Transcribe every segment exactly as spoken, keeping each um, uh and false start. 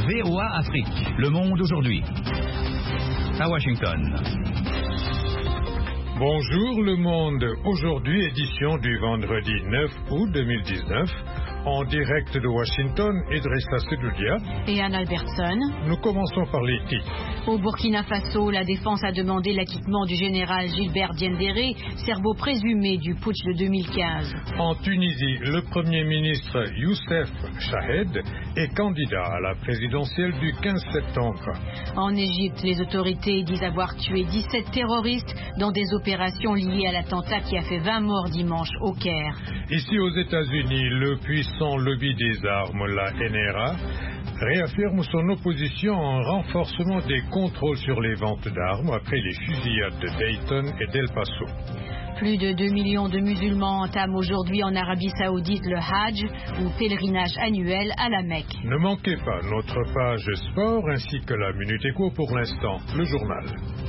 V O A Afrique, Le Monde aujourd'hui. À Washington. Bonjour Le Monde, aujourd'hui édition du vendredi neuf août deux mille dix-neuf, en direct de Washington, Idrissa Sedoudia et Anne Albertson. Nous commençons par les titres. Au Burkina Faso, la défense a demandé l'acquittement du général Gilbert Diendéré, cerveau présumé du putsch de deux mille quinze. En Tunisie, le Premier ministre Youssef Chahed est candidat à la présidentielle du quinze septembre. En Égypte, les autorités disent avoir tué dix-sept terroristes dans des opérations liées à l'attentat qui a fait vingt morts dimanche au Caire. Ici aux États-Unis, le puissant lobby des armes, la N R A, réaffirme son opposition à un renforcement des contrôles sur les ventes d'armes après les fusillades de Dayton et d'El Paso. Plus de deux millions de musulmans entament aujourd'hui en Arabie Saoudite le Hajj, ou pèlerinage annuel à la Mecque. Ne manquez pas notre page sport ainsi que la Minute Éco pour l'instant, le journal.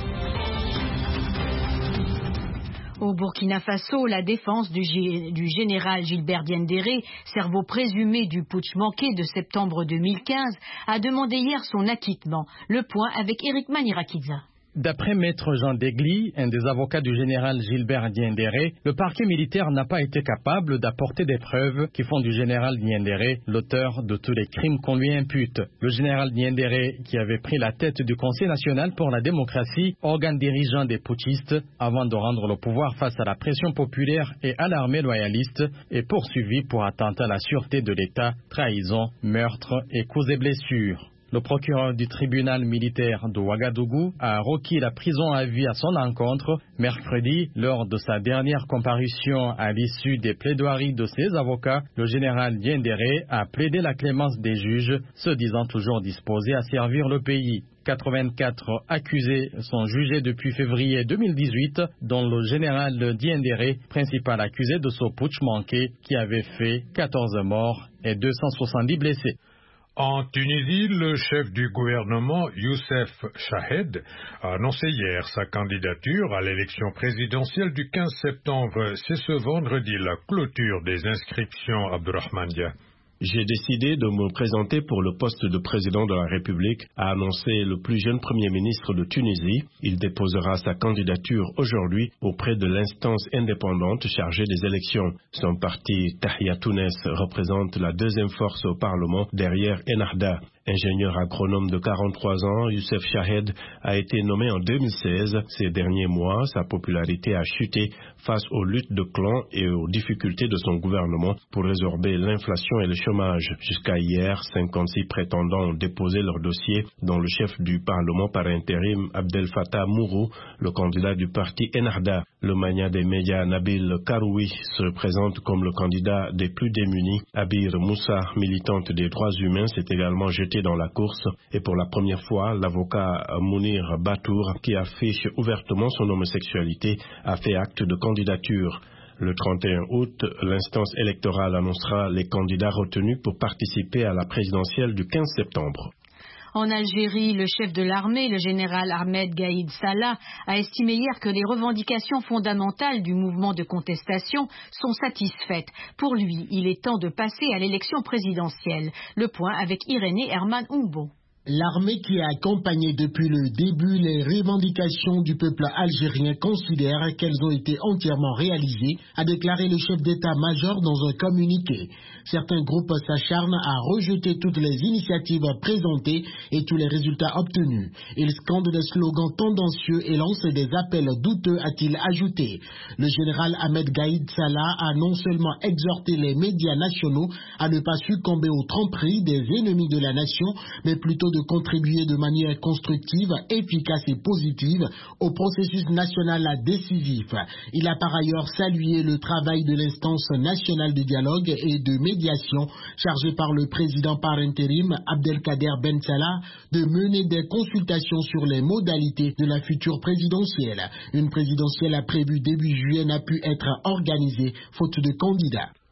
Au Burkina Faso, la défense du, G... du général Gilbert Diendéré, cerveau présumé du putsch manqué de septembre deux mille quinze, a demandé hier son acquittement. Le point avec Eric Manirakidza. D'après Maître Jean Degli, un des avocats du général Gilbert Diendéré, le parquet militaire n'a pas été capable d'apporter des preuves qui font du général Diendéré l'auteur de tous les crimes qu'on lui impute. Le général Diendéré, qui avait pris la tête du Conseil national pour la démocratie, organe dirigeant des putschistes, avant de rendre le pouvoir face à la pression populaire et à l'armée loyaliste, est poursuivi pour attentat à la sûreté de l'État, trahison, meurtre et coups et blessures. Le procureur du tribunal militaire de Ouagadougou a requis la prison à vie à son encontre mercredi lors de sa dernière comparution à l'issue des plaidoiries de ses avocats. Le général Diendéré a plaidé la clémence des juges, se disant toujours disposé à servir le pays. quatre-vingt-quatre accusés sont jugés depuis février deux mille dix-huit, dont le général Diendéré, principal accusé de ce putsch manqué qui avait fait quatorze morts et deux cent soixante-dix blessés. En Tunisie, le chef du gouvernement, Youssef Chahed, a annoncé hier sa candidature à l'élection présidentielle du quinze septembre. C'est ce vendredi la clôture des inscriptions, Abdourahmane Dia. J'ai décidé de me présenter pour le poste de président de la République, a annoncé le plus jeune Premier ministre de Tunisie. Il déposera sa candidature aujourd'hui auprès de l'instance indépendante chargée des élections. Son parti Tahia Tounes représente la deuxième force au Parlement derrière Ennahda. Ingénieur agronome de quarante-trois ans, Youssef Chahed a été nommé en deux mille seize. Ces derniers mois, sa popularité a chuté face aux luttes de clans et aux difficultés de son gouvernement pour résorber l'inflation et le chômage. Jusqu'à hier, cinquante-six prétendants ont déposé leur dossier, dont le chef du Parlement par intérim, Abdel Fattah Mourou, le candidat du parti Ennahda. Le mania des médias Nabil Karoui se présente comme le candidat des plus démunis. Abir Moussa, militante des droits humains, s'est également jeté dans la course et pour la première fois, l'avocat Mounir Batour, qui affiche ouvertement son homosexualité, a fait acte de candidature. Le trente et un août, l'instance électorale annoncera les candidats retenus pour participer à la présidentielle du quinze septembre. En Algérie, le chef de l'armée, le général Ahmed Gaïd Salah, a estimé hier que les revendications fondamentales du mouvement de contestation sont satisfaites. Pour lui, il est temps de passer à l'élection présidentielle. Le point avec Irénée Herman Oumbo. L'armée qui a accompagné depuis le début les revendications du peuple algérien considère qu'elles ont été entièrement réalisées, a déclaré le chef d'état-major dans un communiqué. Certains groupes s'acharnent à rejeter toutes les initiatives présentées et tous les résultats obtenus. Ils scandent des slogans tendancieux et lancent des appels douteux, a-t-il ajouté. Le général Ahmed Gaïd Salah a non seulement exhorté les médias nationaux à ne pas succomber aux tromperies des ennemis de la nation, mais plutôt de contribuer de manière constructive, efficace et positive au processus national décisif. Il a par ailleurs salué le travail de l'instance nationale de dialogue et de médiation chargée par le président par intérim Abdelkader Ben Salah de mener des consultations sur les modalités de la future présidentielle. Une présidentielle prévue début juillet n'a pu être organisée faute de candidats.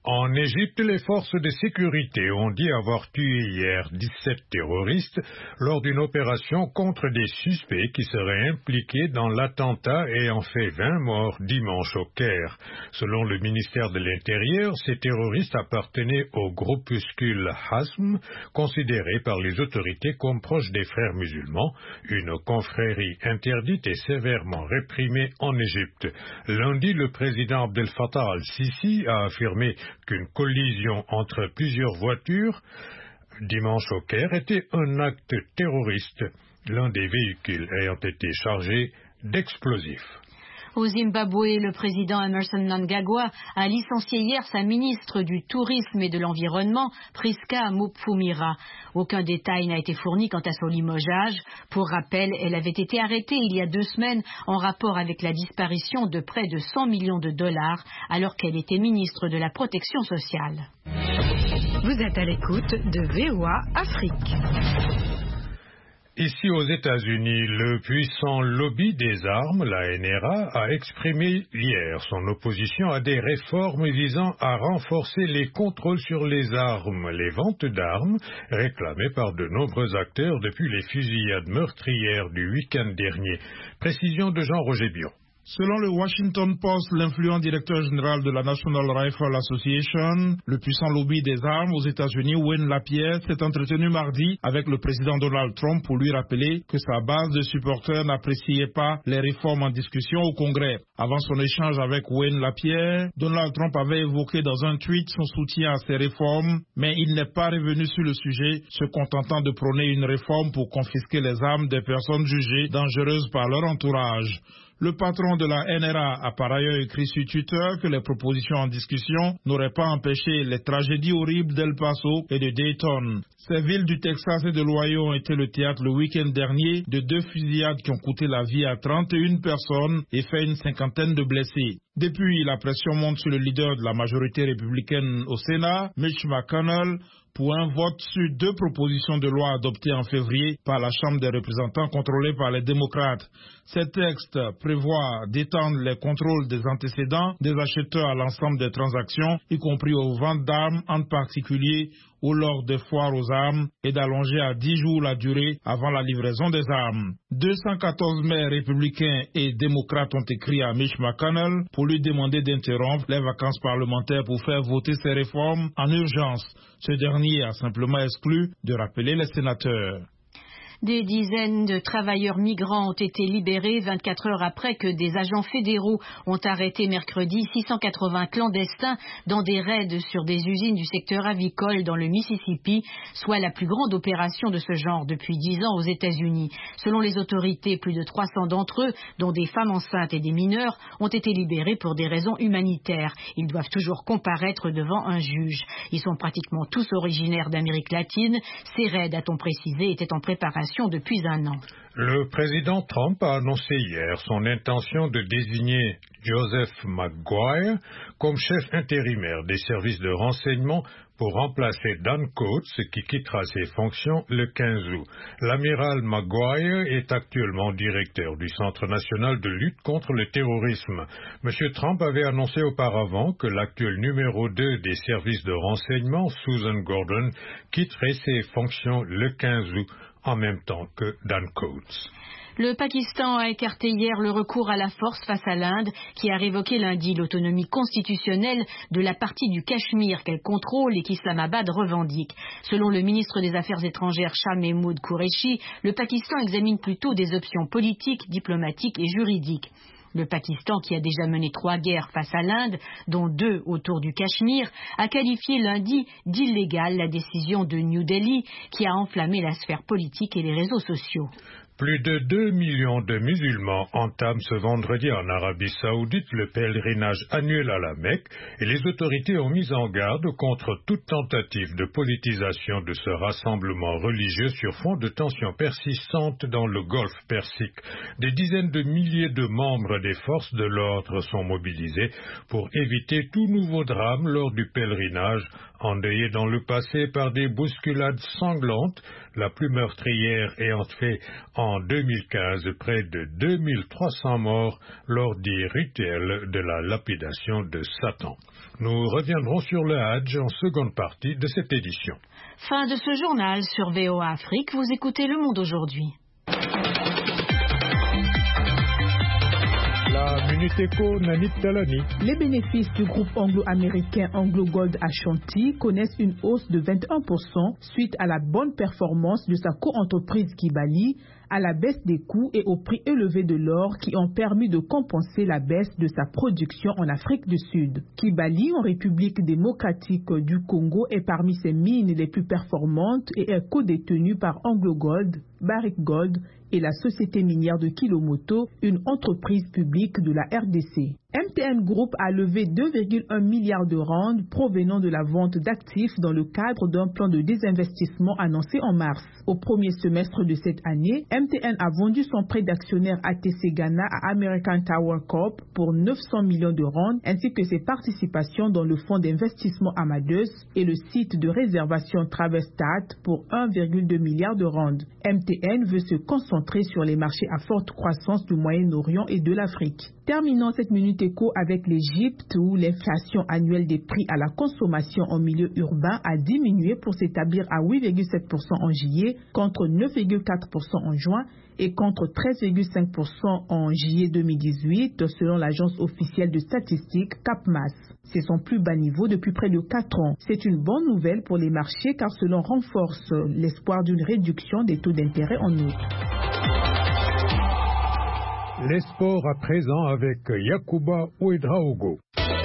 En Égypte, les forces de sécurité ont dit avoir tué hier dix-sept terroristes lors d'une opération contre des suspects qui seraient impliqués dans l'attentat ayant fait vingt morts dimanche au Caire. Selon le ministère de l'Intérieur, ces terroristes appartenaient au groupuscule Hasm, considéré par les autorités comme proche des frères musulmans, une confrérie interdite et sévèrement réprimée en Égypte. Lundi, le président Abdel Fattah al-Sisi a affirmé qu'une collision entre plusieurs voitures dimanche au Caire était un acte terroriste, l'un des véhicules ayant été chargé d'explosifs. Au Zimbabwe, le président Emmerson Mnangagwa a licencié hier sa ministre du Tourisme et de l'Environnement, Priska Mupfumira. Aucun détail n'a été fourni quant à son limogeage. Pour rappel, elle avait été arrêtée il y a deux semaines en rapport avec la disparition de près de cent millions de dollars alors qu'elle était ministre de la Protection sociale. Vous êtes à l'écoute de V O A Afrique. Ici aux États-Unis, le puissant lobby des armes, la N R A, a exprimé hier son opposition à des réformes visant à renforcer les contrôles sur les armes, les ventes d'armes, réclamées par de nombreux acteurs depuis les fusillades meurtrières du week-end dernier. Précision de Jean-Roger Bion. Selon le Washington Post, l'influent directeur général de la National Rifle Association, le puissant lobby des armes aux États-Unis, Wayne Lapierre, s'est entretenu mardi avec le président Donald Trump pour lui rappeler que sa base de supporters n'appréciait pas les réformes en discussion au Congrès. Avant son échange avec Wayne Lapierre, Donald Trump avait évoqué dans un tweet son soutien à ces réformes, mais il n'est pas revenu sur le sujet, se contentant de prôner une réforme pour confisquer les armes des personnes jugées dangereuses par leur entourage. Le patron de la N R A a par ailleurs écrit sur Twitter que les propositions en discussion n'auraient pas empêché les tragédies horribles d'El Paso et de Dayton. Ces villes du Texas et de l'Ohio ont été le théâtre le week-end dernier de deux fusillades qui ont coûté la vie à trente et une personnes et fait une cinquantaine de blessés. Depuis, la pression monte sur le leader de la majorité républicaine au Sénat, Mitch McConnell, pour un vote sur deux propositions de loi adoptées en février par la Chambre des représentants contrôlée par les démocrates. Ces textes prévoient d'étendre les contrôles des antécédents des acheteurs à l'ensemble des transactions, y compris aux ventes d'armes, en particulier ou lors des foires aux armes, et d'allonger à dix jours la durée avant la livraison des armes. deux cent quatorze maires républicains et démocrates ont écrit à Mitch McConnell pour lui demander d'interrompre les vacances parlementaires pour faire voter ces réformes en urgence. Ce dernier a simplement exclu de rappeler les sénateurs. Des dizaines de travailleurs migrants ont été libérés vingt-quatre heures après que des agents fédéraux ont arrêté mercredi six cent quatre-vingts clandestins dans des raids sur des usines du secteur avicole dans le Mississippi, soit la plus grande opération de ce genre depuis dix ans aux États-Unis. Selon les autorités, plus de trois cents d'entre eux, dont des femmes enceintes et des mineurs, ont été libérés pour des raisons humanitaires. Ils doivent toujours comparaître devant un juge. Ils sont pratiquement tous originaires d'Amérique latine. Ces raids, a-t-on précisé, étaient en préparation depuis un an. Le président Trump a annoncé hier son intention de désigner Joseph Maguire comme chef intérimaire des services de renseignement pour remplacer Dan Coats, qui quittera ses fonctions le quinze août. L'amiral Maguire est actuellement directeur du Centre national de lutte contre le terrorisme. M. Trump avait annoncé auparavant que l'actuel numéro deux des services de renseignement, Susan Gordon, quitterait ses fonctions le quinze août, en même temps que Dan Coats. Le Pakistan a écarté hier le recours à la force face à l'Inde, qui a révoqué lundi l'autonomie constitutionnelle de la partie du Cachemire qu'elle contrôle et qu'Islamabad revendique. Selon le ministre des Affaires étrangères Shah Mehmood Qureshi, le Pakistan examine plutôt des options politiques, diplomatiques et juridiques. Le Pakistan, qui a déjà mené trois guerres face à l'Inde, dont deux autour du Cachemire, a qualifié lundi d'illégale la décision de New Delhi, qui a enflammé la sphère politique et les réseaux sociaux. Plus de deux millions de musulmans entament ce vendredi en Arabie Saoudite le pèlerinage annuel à la Mecque et les autorités ont mis en garde contre toute tentative de politisation de ce rassemblement religieux sur fond de tensions persistantes dans le golfe Persique. Des dizaines de milliers de membres des forces de l'ordre sont mobilisés pour éviter tout nouveau drame lors du pèlerinage endeuillé dans le passé par des bousculades sanglantes, la plus meurtrière ayant fait en deux mille quinze près de deux mille trois cents morts lors des rituels de la lapidation de Satan. Nous reviendrons sur le Hadj en seconde partie de cette édition. Fin de ce journal sur V O A Afrique. Vous écoutez Le Monde aujourd'hui. La Minute Éco, Nanit Talani. Les bénéfices du groupe anglo-américain Anglo Gold Ashanti connaissent une hausse de vingt et un pour cent suite à la bonne performance de sa co-entreprise Kibali, à la baisse des coûts et au prix élevé de l'or qui ont permis de compenser la baisse de sa production en Afrique du Sud. Kibali, en République démocratique du Congo, est parmi ses mines les plus performantes et est co-détenue par Anglo Gold, Barrick Gold et la société minière de Kilomoto, une entreprise publique de la R D C. M T N Group a levé deux virgule un milliards de rand provenant de la vente d'actifs dans le cadre d'un plan de désinvestissement annoncé en mars. Au premier semestre de cette année, M T N a vendu son prêt d'actionnaire A T C Ghana à American Tower Corp pour neuf cents millions de rand, ainsi que ses participations dans le fonds d'investissement Amadeus et le site de réservation Travestat pour un virgule deux milliard de rand. M T N veut se concentrer sur les marchés à forte croissance du Moyen-Orient et de l'Afrique. Terminons cette Minute Éco avec l'Égypte où l'inflation annuelle des prix à la consommation en milieu urbain a diminué pour s'établir à huit virgule sept pour cent en juillet contre neuf virgule quatre pour cent en juin et contre treize virgule cinq pour cent en juillet deux mille dix-huit selon l'agence officielle de statistiques Capmas. C'est son plus bas niveau depuis près de quatre ans. C'est une bonne nouvelle pour les marchés car cela renforce l'espoir d'une réduction des taux d'intérêt en août. Les sports à présent avec Yacouba Ouedraogo.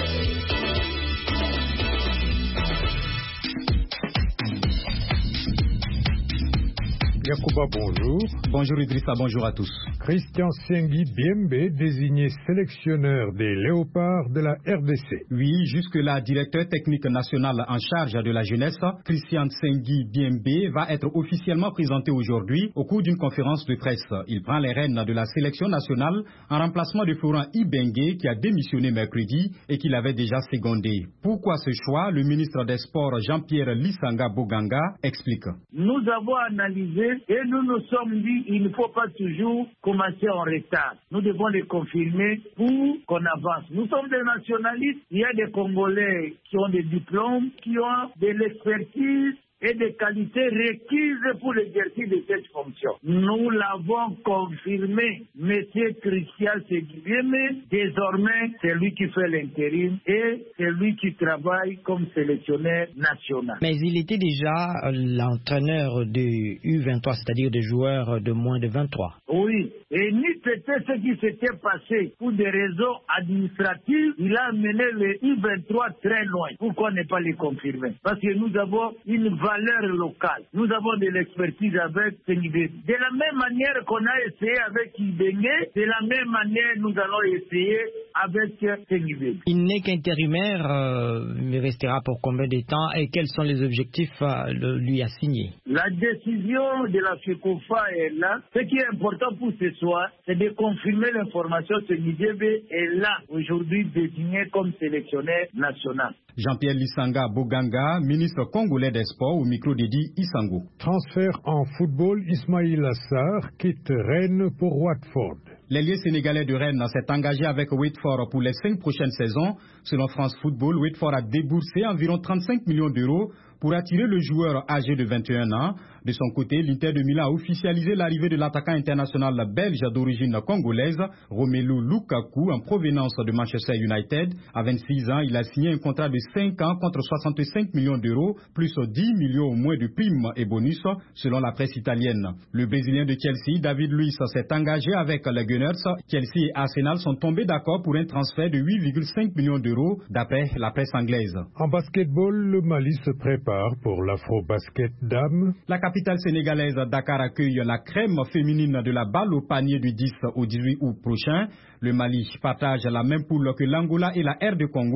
Yacouba, bonjour. Bonjour Idrissa, bonjour à tous. Christian Sengi Biembe, désigné sélectionneur des Léopards de la R D C. Oui, jusque-là, directeur technique national en charge de la jeunesse, Christian Sengi Biembe va être officiellement présenté aujourd'hui au cours d'une conférence de presse. Il prend les rênes de la sélection nationale en remplacement de Florent Ibenge qui a démissionné mercredi et qui l'avait déjà secondé. Pourquoi ce choix? Le ministre des Sports Jean-Pierre Lisanga Boganga explique. Nous avons analysé et nous nous sommes dit qu'il ne faut pas toujours commencer en retard. Nous devons les confirmer pour qu'on avance. Nous sommes des nationalistes. Il y a des Congolais qui ont des diplômes, qui ont de l'expertise et des qualités requises pour l'exercice de cette fonction. Nous l'avons confirmé. Monsieur Christian Sengi Biembe, désormais, c'est lui qui fait l'intérim et c'est lui qui travaille comme sélectionneur national. Mais il était déjà l'entraîneur de U vingt-trois, c'est-à-dire des joueurs de moins de vingt-trois. Oui, et ni peut-être ce qui s'était passé pour des raisons administratives, il a amené le U vingt-trois très loin. Pourquoi ne pas les confirmer? Parce que nous avons une valeur locale. Nous avons de l'expertise avec Sengi Biembe. De la même manière qu'on a essayé avec Ibenge, de la même manière nous allons essayer avec Sengi Biembe. Il n'est qu'intérimaire, euh, mais restera pour combien de temps et quels sont les objectifs euh, de lui assigner? La décision de la FECOFA est là. Ce qui est important pour ce soir, c'est de confirmer l'information que Sengi Biembe est là aujourd'hui désigné comme sélectionneur national. Jean-Pierre Lisanga Boganga, ministre congolais des Sports, au micro d'Edi Isango. Transfert en football, Ismaïl Assar quitte Rennes pour Watford. L'ailier sénégalais de Rennes s'est engagé avec Watford pour les cinq prochaines saisons. Selon France Football, Watford a déboursé environ trente-cinq millions d'euros pour attirer le joueur âgé de vingt et un ans. De son côté, l'Inter de Milan a officialisé l'arrivée de l'attaquant international belge d'origine congolaise, Romelu Lukaku, en provenance de Manchester United. À vingt-six ans, il a signé un contrat de cinq ans contre soixante-cinq millions d'euros, plus dix millions au moins de primes et bonus, selon la presse italienne. Le Brésilien de Chelsea, David Luiz, s'est engagé avec les Gunners. Chelsea et Arsenal sont tombés d'accord pour un transfert de huit virgule cinq millions d'euros, d'après la presse anglaise. En basketball, le Mali se prépare pour l'Afro-Basket Dames. La capitale sénégalaise Dakar accueille la crème féminine de la balle au panier du dix au dix-huit août prochain. Le Mali partage la même poule que l'Angola et la R D Congo.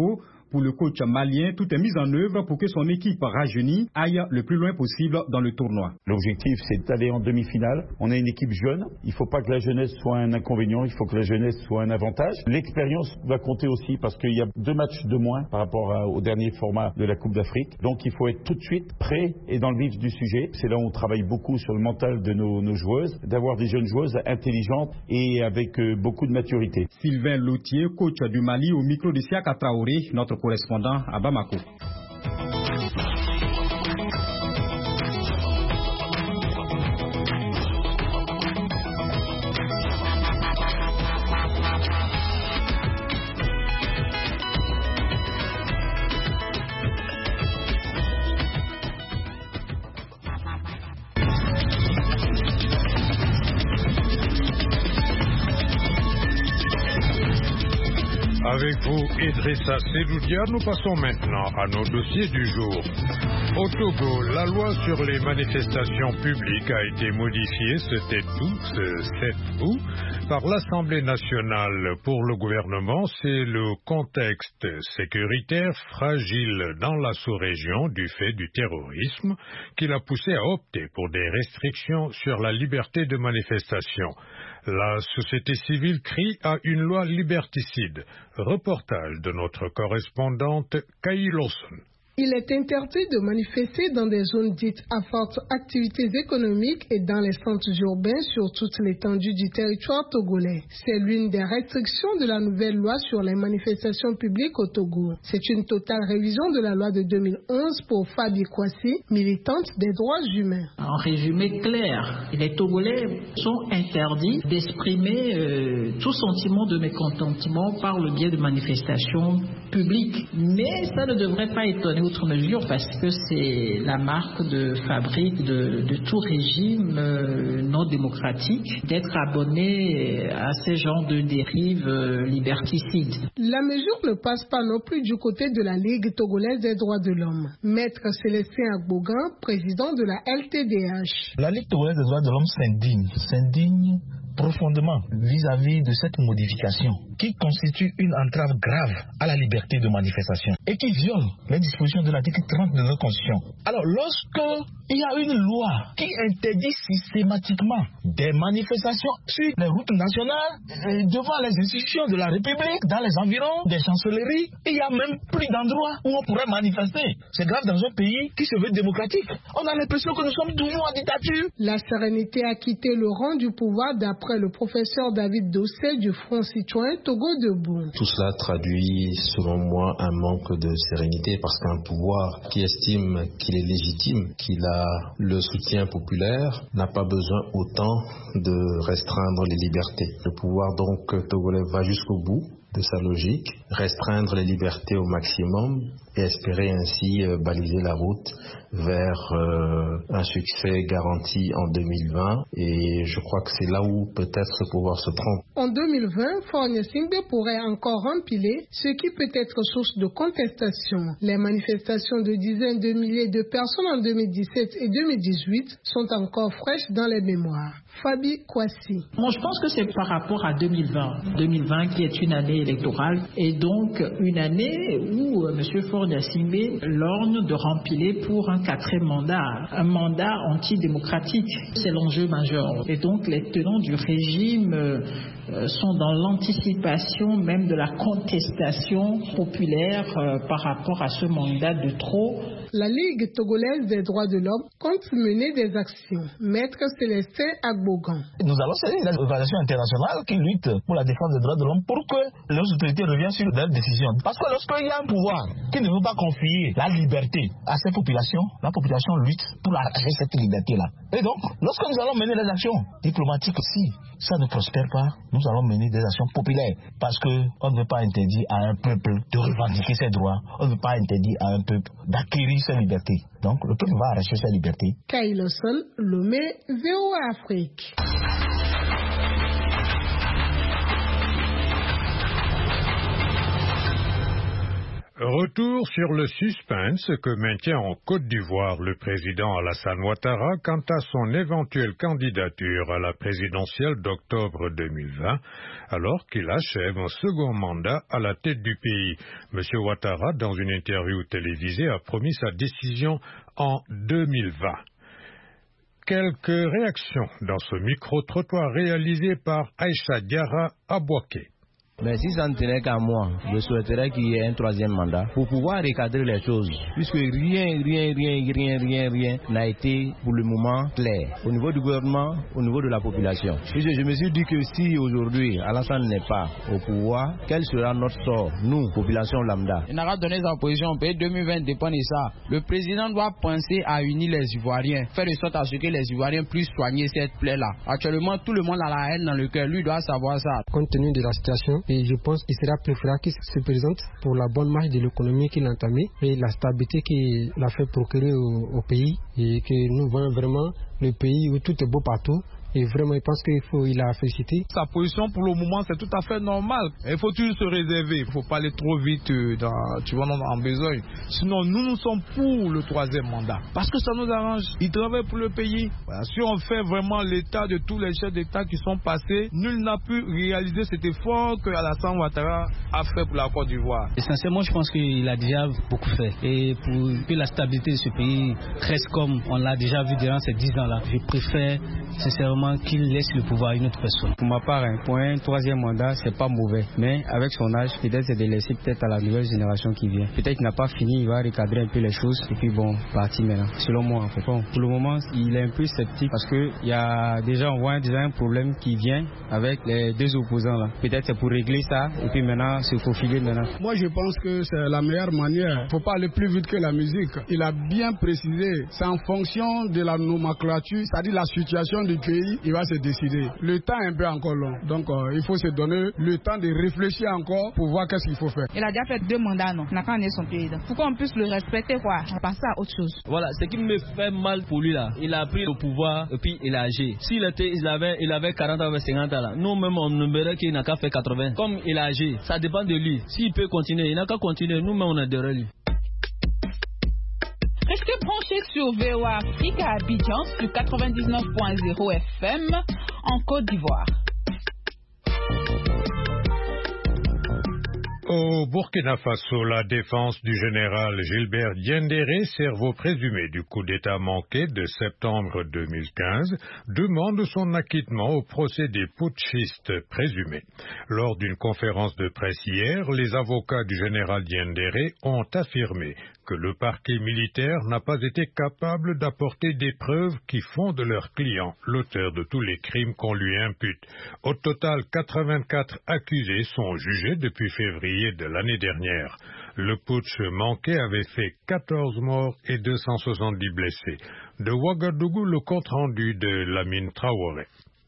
Pour le coach malien, tout est mis en œuvre pour que son équipe rajeunie aille le plus loin possible dans le tournoi. L'objectif, c'est d'aller en demi-finale. On a une équipe jeune. Il ne faut pas que la jeunesse soit un inconvénient. Il faut que la jeunesse soit un avantage. L'expérience va compter aussi parce qu'il y a deux matchs de moins par rapport à, au dernier format de la Coupe d'Afrique. Donc, il faut être tout de suite prêt et dans le vif du sujet. C'est là où on travaille beaucoup sur le mental de nos, nos joueuses, d'avoir des jeunes joueuses intelligentes et avec euh, beaucoup de maturité. Sylvain Lautier, coach du Mali, au micro de Siaka Traoré, notre correspondant à Bamako. Avec vous, Idrissa Seloudia, nous passons maintenant à nos dossiers du jour. Au Togo, la loi sur les manifestations publiques a été modifiée ce sept août par l'Assemblée nationale. Pour le gouvernement, c'est le contexte sécuritaire fragile dans la sous-région du fait du terrorisme qui l'a poussé à opter pour des restrictions sur la liberté de manifestation. La société civile crie à une loi liberticide. Reportage de notre correspondante Kay Lawson. Il est interdit de manifester dans des zones dites à forte activité économique et dans les centres urbains sur toute l'étendue du territoire togolais. C'est l'une des restrictions de la nouvelle loi sur les manifestations publiques au Togo. C'est une totale révision de la loi de deux mille onze pour Fabi Kwasi, militante des droits humains. En résumé clair, les Togolais sont interdits d'exprimer euh, tout sentiment de mécontentement par le biais de manifestations publiques. Mais ça ne devrait pas étonner outre mesure parce que c'est la marque de fabrique de, de tout régime euh, non démocratique d'être abonné à ces genres de dérives euh, liberticides. La mesure ne passe pas non plus du côté de la Ligue togolaise des droits de l'homme. Maître Célestin Agbogan, président de la L T D H. La Ligue togolaise des droits de l'homme s'indigne, s'indigne profondément vis-à-vis de cette modification qui constitue une entrave grave à la liberté de manifestation et qui viole les dispositions de l'article trente de notre Constitution. Alors, lorsque il y a une loi qui interdit systématiquement des manifestations sur les routes nationales, devant les institutions de la République, dans les environs des chancelleries, il n'y a même plus d'endroits où on pourrait manifester. C'est grave dans un pays qui se veut démocratique. On a l'impression que nous sommes toujours en dictature. La sérénité a quitté le rang du pouvoir d'après le professeur David Dossé du Front citoyen Togo Debout. Tout cela traduit, selon moi, un manque de sérénité parce qu'un pouvoir qui estime qu'il est légitime, qu'il a le soutien populaire, n'a pas besoin autant de restreindre les libertés. Le pouvoir donc togolais va jusqu'au bout de sa logique, restreindre les libertés au maximum et espérer ainsi euh, baliser la route vers euh, un succès garanti en deux mille vingt, et je crois que c'est là où peut-être ce pouvoir se trompe. En deux mille vingt, Fornia Singbe pourrait encore empiler ce qui peut être source de contestation. Les manifestations de dizaines de milliers de personnes en deux mille dix-sept et deux mille dix-huit sont encore fraîches dans les mémoires. Fabi Kwasi. Moi, je pense que c'est par rapport à deux mille vingt. deux mille vingt qui est une année électorale et donc une année où euh, M. Fornia Singbe lorgne de rempiler pour un quatrième mandat, un mandat antidémocratique. C'est l'enjeu majeur. Et donc les tenants du régime euh, sont dans l'anticipation même de la contestation populaire euh, par rapport à ce mandat de trop. La Ligue togolaise des droits de l'homme compte mener des actions. Maître Célestin Agbogan. Nous allons saisir les organisations internationales qui luttent pour la défense des droits de l'homme pour que les autorités reviennent sur leurs décisions. Parce que lorsqu'il y a un pouvoir qui ne veut pas confier la liberté à ces populations, la population lutte pour arracher cette liberté-là. Et donc, lorsque nous allons mener des actions diplomatiques, si ça ne prospère pas, nous allons mener des actions populaires. Parce qu'on ne veut pas interdire à un peuple de revendiquer ses droits. On ne veut pas interdire à un peuple d'acquérir sa liberté. Donc, le peuple va arracher sa liberté. Kay Lawson, Lomé, V O A Afrique. Retour sur le suspense que maintient en Côte d'Ivoire le président Alassane Ouattara quant à son éventuelle candidature à la présidentielle d'octobre deux mille vingt, alors qu'il achève un second mandat à la tête du pays. Monsieur Ouattara, dans une interview télévisée, a promis sa décision en deux mille vingt. Quelques réactions dans ce micro-trottoir réalisé par Aïcha Diarra à Boaké. Mais si ça ne tenait qu'à moi, je souhaiterais qu'il y ait un troisième mandat pour pouvoir recadrer les choses, puisque rien, rien, rien, rien, rien, rien n'a été pour le moment clair au niveau du gouvernement, au niveau de la population. Puisque je me suis dit que si aujourd'hui Alassane n'est pas au pouvoir, quel sera notre sort, nous, population lambda? Il n'a pas donné sa position, au pays deux mille vingt dépend de ça. Le président doit penser à unir les Ivoiriens, faire de sorte à ce que les Ivoiriens puissent soigner cette plaie-là. Actuellement, tout le monde a la haine dans le cœur, lui doit savoir ça. Compte tenu de la situation, et je pense qu'il sera préférable qu'il se présente pour la bonne marche de l'économie qu'il a entamée et la stabilité qu'il a fait procurer au, au pays, et que nous voyons vraiment le pays où tout est beau partout. Et vraiment, je pense qu'il faut, il a félicité. Sa position pour le moment, c'est tout à fait normal. Il faut toujours se réserver. Il ne faut pas aller trop vite dans, tu vois, en besogne. Sinon, nous, nous sommes pour le troisième mandat. Parce que ça nous arrange. Il travaille pour le pays. Voilà. Si on fait vraiment l'état de tous les chefs d'État qui sont passés, nul n'a pu réaliser cet effort que Alassane Ouattara a fait pour la Côte d'Ivoire. Essentiellement, je pense qu'il a déjà beaucoup fait. Et pour que la stabilité de ce pays reste comme on l'a déjà vu durant ces dix ans-là, je préfère sincèrement qu'il laisse le pouvoir à une autre personne. Pour ma part, hein, pour un troisième mandat, c'est pas mauvais. Mais avec son âge, peut-être c'est de laisser peut-être à la nouvelle génération qui vient. Peut-être qu'il n'a pas fini, il va recadrer un peu les choses et puis bon, partir maintenant. Selon moi, en fait. Bon, pour le moment, il est un peu sceptique parce que il y a déjà, on voit déjà un problème qui vient avec les deux opposants là. Peut-être c'est pour régler ça et puis maintenant se faufiler maintenant. Moi, je pense que c'est la meilleure manière. Il faut pas aller plus vite que la musique. Il a bien précisé, c'est en fonction de la nomenclature, c'est-à-dire la situation du pays. Il va se décider. Le temps est un peu encore long. Donc, euh, il faut se donner le temps de réfléchir encore pour voir qu'est-ce qu'il faut faire. Il a déjà fait deux mandats, non? Il n'a pas amené son pays. Pour qu'on puisse le respecter, quoi. On passe à autre chose. Voilà, ce qui me fait mal pour lui, là. Il a pris le pouvoir et puis il a agi. S'il était, il avait, il avait quarante ans, cinquante ans, là. Nous-mêmes, on ne verrait qu'il n'a qu'à faire quatre-vingts. Comme il a agi, ça dépend de lui. S'il peut continuer, il n'a qu'à continuer. Nous-mêmes, on est derrière lui. Restez branchés sur V O A Afrique à Abidjan sur quatre-vingt-dix-neuf point zéro F M en Côte d'Ivoire. Au Burkina Faso, la défense du général Gilbert Diendéré, cerveau présumé du coup d'État manqué de septembre deux mille quinze, demande son acquittement au procès des putschistes présumés. Lors d'une conférence de presse hier, les avocats du général Diendéré ont affirmé que le parquet militaire n'a pas été capable d'apporter des preuves qui font de leur client l'auteur de tous les crimes qu'on lui impute. Au total, quatre-vingt-quatre accusés sont jugés depuis février de l'année dernière. Le putsch manqué avait fait quatorze morts et deux cent soixante-dix blessés. De Ouagadougou, le compte-rendu de Lamine Traoré.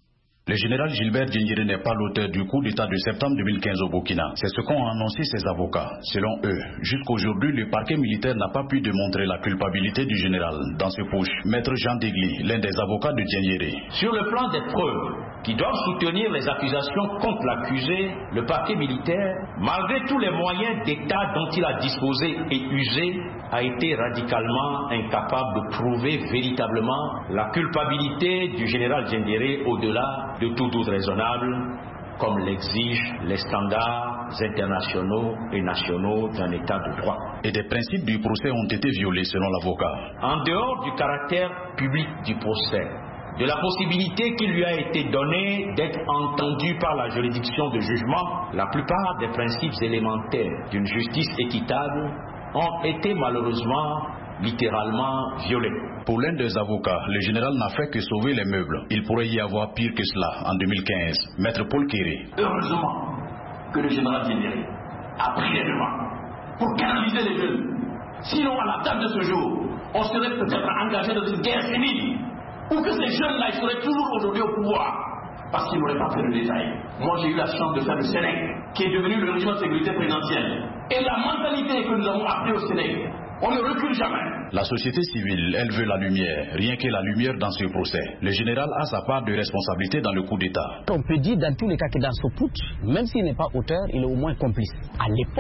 Le général Gilbert Diendéré n'est pas l'auteur du coup d'État de septembre deux mille quinze au Burkina. C'est ce qu'ont annoncé ses avocats. Selon eux, jusqu'aujourd'hui, le parquet militaire n'a pas pu démontrer la culpabilité du général dans ce putsch. Maître Jean Degli, l'un des avocats de Diendéré. Sur le plan des preuves qui doivent soutenir les accusations contre l'accusé, le parquet militaire, malgré tous les moyens d'État dont il a disposé et usé, a été radicalement incapable de prouver véritablement la culpabilité du général Diendéré au-delà de tout doute raisonnable, comme l'exigent les standards internationaux et nationaux d'un État de droit. Et des principes du procès ont été violés selon l'avocat. En dehors du caractère public du procès, de la possibilité qui lui a été donnée d'être entendu par la juridiction de jugement, la plupart des principes élémentaires d'une justice équitable ont été malheureusement littéralement violés. Pour l'un des avocats, le général n'a fait que sauver les meubles. Il pourrait y avoir pire que cela en deux mille quinze. Maître Paul Kéré. Heureusement que le général Diendéré a pris les devants pour canaliser les jeunes. Sinon, à la table de ce jour, on serait peut-être engagé dans une guerre civile, ou que ces jeunes-là seraient toujours aujourd'hui au pouvoir, parce qu'ils n'auraient pas fait le détail. Moi, j'ai eu la chance de faire le Sénègue, qui est devenu le régime de sécurité présidentielle. Et la mentalité que nous avons appris au Sénègue, on ne recule jamais. La société civile, elle veut la lumière, rien que la lumière dans ce procès. Le général a sa part de responsabilité dans le coup d'État. On peut dire dans tous les cas que dans ce putsch, même s'il n'est pas auteur, il est au moins complice. À l'époque,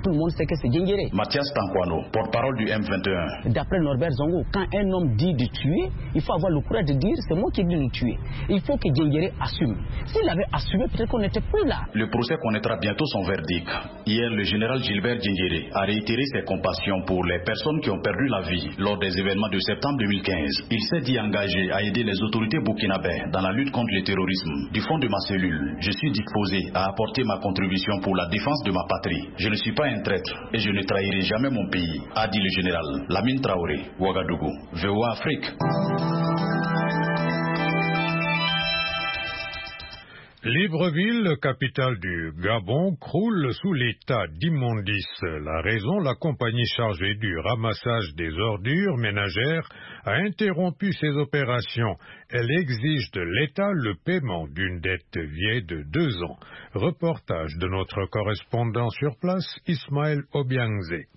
tout le monde sait que c'est Djengere. Mathias Tankwano, porte-parole du M vingt et un. D'après Norbert Zongo, quand un homme dit de tuer, il faut avoir le courage de dire c'est moi qui dis de tuer. Il faut que Djengere assume. S'il avait assumé, peut-être qu'on n'était plus là. Le procès connaîtra bientôt son verdict. Hier, le général Gilbert Djengere a réitéré ses compassions pour les personnes qui ont perdu la vie lors des événements de septembre deux mille quinze. Il s'est dit engagé à aider les autorités burkinabè dans la lutte contre le terrorisme. Du fond de ma cellule, je suis disposé à apporter ma contribution pour la défense de ma patrie. Je ne suis pas un traître et je ne trahirai jamais mon pays, a dit le général Lamine Traoré, Ouagadougou, V O A Afrique. Libreville, capitale du Gabon, croule sous l'état d'immondice. La raison, la compagnie chargée du ramassage des ordures ménagères a interrompu ses opérations. Elle exige de l'État le paiement d'une dette vieille de deux ans. Reportage de notre correspondant sur place, Ismaël Obiangze.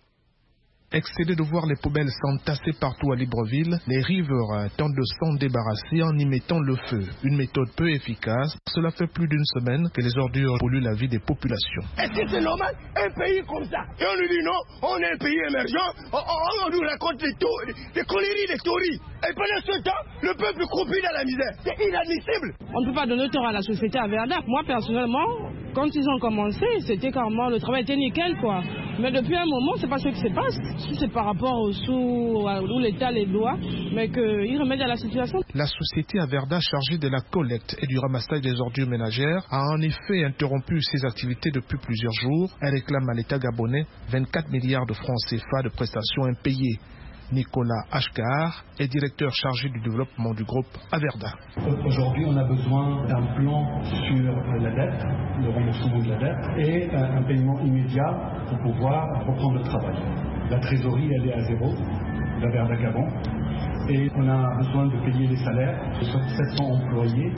Excédés de voir les poubelles s'entasser partout à Libreville, les riverains tentent de s'en débarrasser en y mettant le feu. Une méthode peu efficace. Cela fait plus d'une semaine que les ordures polluent la vie des populations. Est-ce que c'est normal, un pays comme ça? Et on nous dit non, on est un pays émergent, on, on, on nous raconte des, des conneries, des théories. Et pendant ce temps, le peuple croupit dans la misère. C'est inadmissible. On ne peut pas donner tort à la société à Verda. Moi, personnellement, quand ils ont commencé, c'était carrément, le travail était nickel, quoi. Mais depuis un moment, c'est pas ce qui se passe. Si c'est par rapport au sous où l'État les doit, mais qu'ils remettent à la situation. La société Averda chargée de la collecte et du ramassage des ordures ménagères a en effet interrompu ses activités depuis plusieurs jours. Elle réclame à l'État gabonais vingt-quatre milliards de francs C F A de prestations impayées. Nicolas Ashkar est directeur chargé du développement du groupe Averda. Aujourd'hui, on a besoin d'un plan sur la dette, le remboursement de la dette et un paiement immédiat pour pouvoir reprendre le travail. La trésorerie, elle est à zéro, l'Averda Gabon, et on a besoin de payer les salaires de sept cents employés,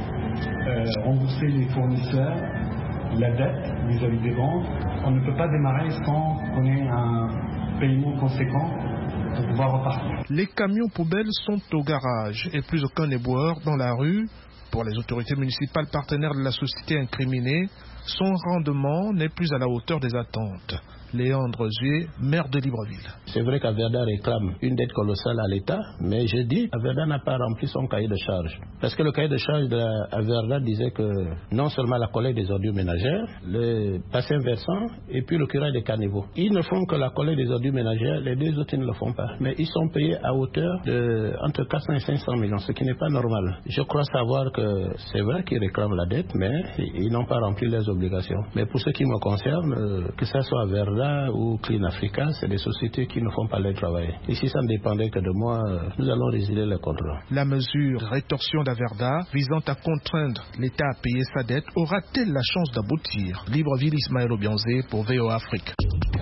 euh, rembourser les fournisseurs, la dette vis-à-vis des ventes. On ne peut pas démarrer sans qu'on ait un paiement conséquent pour pouvoir repartir. Les camions poubelles sont au garage et plus aucun éboueur dans la rue. Pour les autorités municipales partenaires de la société incriminée, son rendement n'est plus à la hauteur des attentes. Léandre Zué, maire de Libreville. C'est vrai qu'Averda réclame une dette colossale à l'État, mais je dis Averda n'a pas rempli son cahier de charge. Parce que le cahier de charge de Averda disait que non seulement la collecte des ordures ménagères, le bassin versant et puis le curage des caniveaux. Ils ne font que la collecte des ordures ménagères, les deux autres ils ne le font pas. Mais ils sont payés à hauteur de entre quatre cents et cinq cents millions, ce qui n'est pas normal. Je crois savoir que c'est vrai qu'ils réclament la dette, mais ils n'ont pas rempli leurs obligations. Mais pour ce qui me concerne, que ça soit Averda ou Clean Africa, c'est des sociétés qui ne font pas leur travail. Et si ça ne dépendait que de moi, nous allons résilier le contrat. La mesure de rétorsion d'Averda visant à contraindre l'État à payer sa dette aura-t-elle la chance d'aboutir? Libreville, Ismaël Obiangze pour V O A Afrique.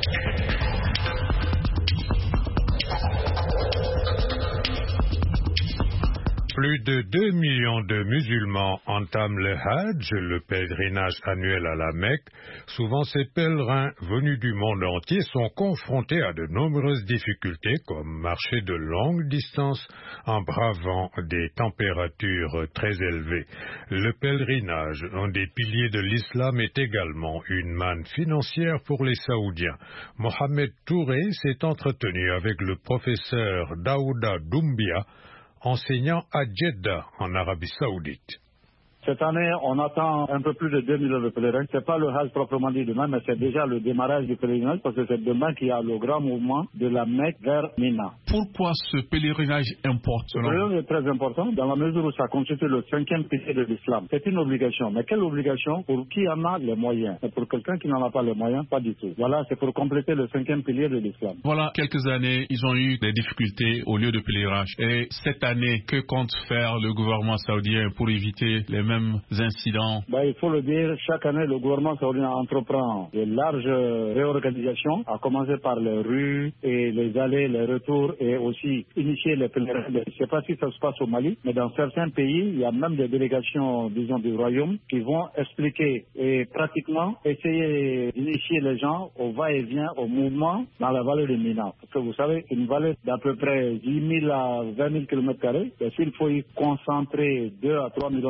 Plus de deux millions de musulmans entament le Hajj, le pèlerinage annuel à la Mecque. Souvent, ces pèlerins venus du monde entier sont confrontés à de nombreuses difficultés, comme marcher de longues distances en bravant des températures très élevées. Le pèlerinage, un des piliers de l'islam, est également une manne financière pour les Saoudiens. Mohamed Touré s'est entretenu avec le professeur Daouda Doumbia, enseignant à Jeddah, en Arabie Saoudite. Cette année, on attend un peu plus de deux millions de pèlerins. Ce n'est pas le Hajj proprement dit demain, mais c'est déjà le démarrage du pèlerinage parce que c'est demain qu'il y a le grand mouvement de la Mecque vers Mina. Pourquoi ce pèlerinage importe Ce pèlerinage est très important dans la mesure où ça constitue le cinquième pilier de l'islam. C'est une obligation. Mais quelle obligation? Pour qui en a les moyens? Et pour quelqu'un qui n'en a pas les moyens, pas du tout. Voilà, c'est pour compléter le cinquième pilier de l'islam. Voilà, quelques années, ils ont eu des difficultés au lieu de pèlerinage. Et cette année, que compte faire le gouvernement saoudien pour éviter les mêmes incidents? Ben, il faut le dire, chaque année, le gouvernement saoudien entreprend de larges réorganisations, à commencer par les rues et les allées, les retours et aussi initier les pèlerins. Je ne sais pas si ça se passe au Mali, mais dans certains pays, il y a même des délégations, disons, du royaume qui vont expliquer et pratiquement essayer d'initier les gens au va-et-vient, au mouvement dans la vallée de Mina. Parce que vous savez, une vallée d'à peu près dix mille à vingt mille kilomètres carrés, s'il faut y concentrer deux à trois millions de personnes,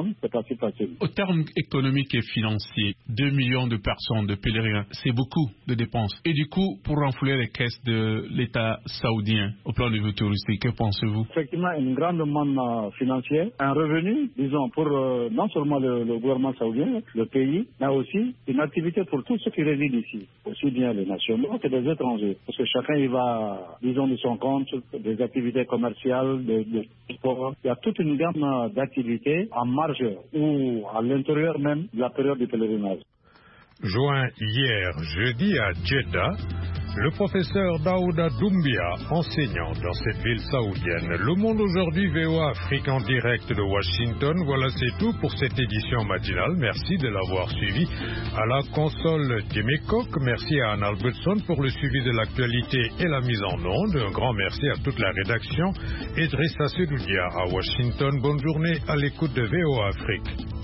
personnes, c'est pas si facile. Au terme économique et financier, deux millions de personnes, de pèlerins, c'est beaucoup de dépenses. Et du coup, pour renflouer les caisses de l'État saoudien au plan de vue touristique, que pensez-vous? Effectivement, une grande demande financière, un revenu, disons, pour euh, non seulement le, le gouvernement saoudien, le pays, mais aussi une activité pour tous ceux qui résident ici, aussi bien les nationaux que les étrangers. Parce que chacun y va, disons, de son compte, des activités commerciales, de, de sport. Il y a toute une gamme d'activités en marge ou à l'intérieur même de la période du pèlerinage. Joint hier jeudi à Jeddah, le professeur Daouda Doumbia, enseignant dans cette ville saoudienne. Le Monde aujourd'hui, V O A Afrique en direct de Washington. Voilà, c'est tout pour cette édition matinale. Merci de l'avoir suivi. À la console Jimmy Cook, merci à Anne Albertson pour le suivi de l'actualité et la mise en onde. Un grand merci à toute la rédaction. Idrissa Sedoudia à Washington. Bonne journée à l'écoute de V O A Afrique.